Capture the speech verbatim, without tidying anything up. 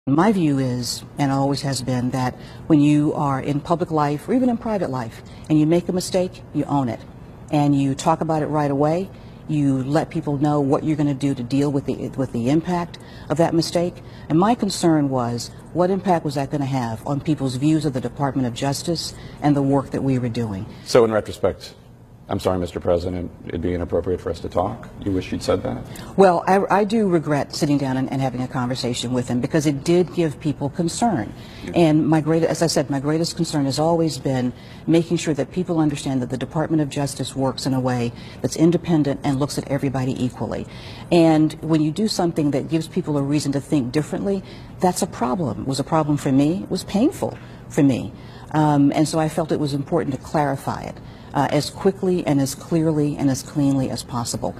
My view is, and always has been, that when you are in public life or even in private life and you make a mistake, you own it. And you talk about it right away. You let people know what you're going to do to deal with the, with the impact of that mistake. And my concern was, what impact was that going to have on people's views of the Department of Justice and the work that we were doing? So in retrospect, I'm sorry, Mister President, it'd be inappropriate for us to talk. You wish you'd said that? Well, I, I do regret sitting down and, and having a conversation with him, because it did give people concern. Yeah. And my great, as I said, my greatest concern has always been making sure that people understand that the Department of Justice works in a way that's independent and looks at everybody equally. And when you do something that gives people a reason to think differently, that's a problem. It was a problem for me. It was painful for me. Um, and so I felt it was important to clarify it Uh, as quickly and as clearly and as cleanly as possible.